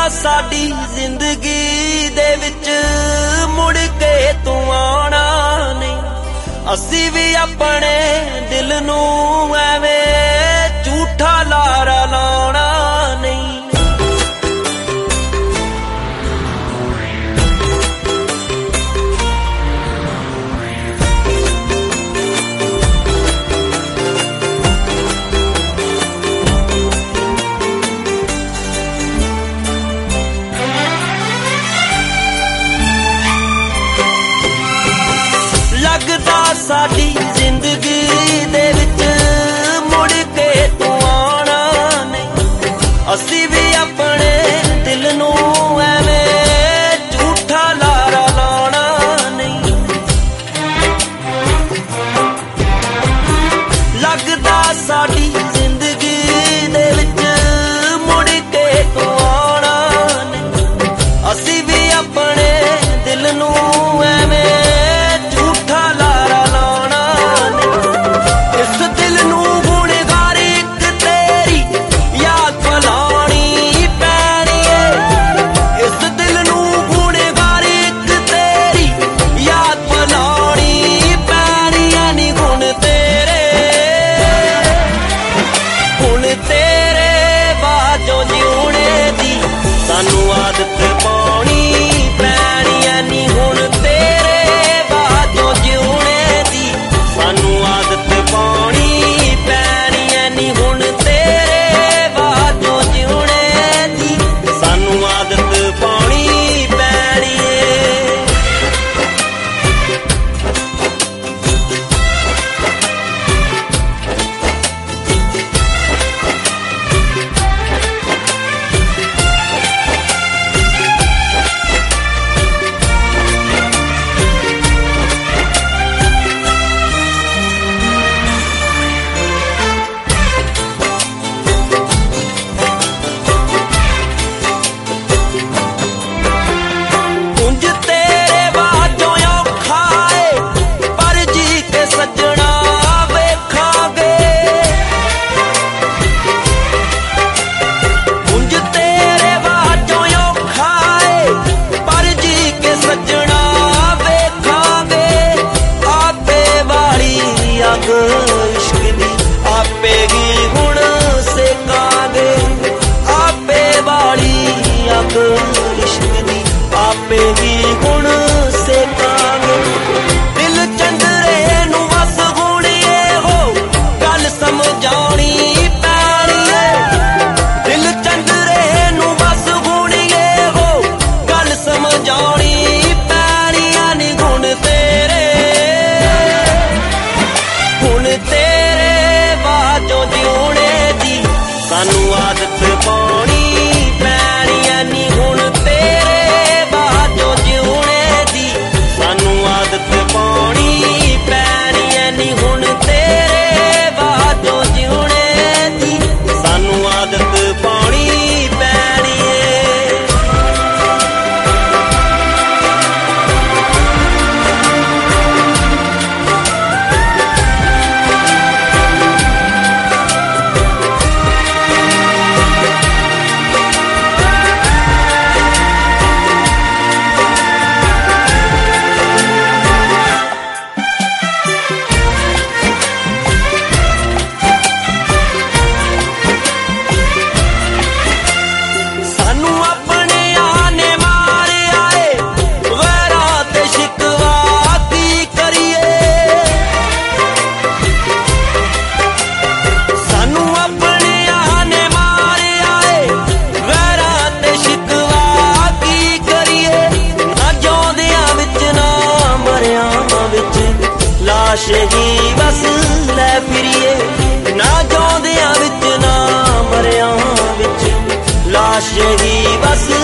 साडी जिंदगी दे विच मुड़ के तू आना नहीं। असी भी अपने दिल नू एवें झूठा लारा लाना नहीं। लगदा साडी जिंदगी दे विच मुड़ के तू आना नहीं। असी भी अपने दिल नू एवें झूठा लारा लाना नहीं। लगदा साडी जिंदगी दे विच मुड़ के तू आना नहीं। असी भी अपने दिल नू एवें सानू आदत पानी पैनी ऐनी हुण तेरे बाजों जिउणे दी। सानू आदत पानी पैनी ऐनी हुण तेरे बाजों जिउणे दी। सानू आदत पानी पैनी इश्क दी आपे ही हुण सेकांगे। आपे वाली अग इश्क दी आपे ही हुण सेकांगे। दिल चंदरे नू बस हुण हो गल समझानी पैनी है। दिल चंदरे नू बस हुण हो गल समझानी पैनी ऐनी हुण तेरे हुण तेरे बाजों जिउणे दी। सानू आदत पानी पैनी ऐनी हुण तेरे बाजों जिउणे दी। सानू आदत पानी पैनी ऐनी हुण तेरे बाजों जिउणे दी। सानू आदत पानी पैनी लाश ही बस लै फिरिए। ना जिउंदियां विच ना मरियां विच लाश ही बस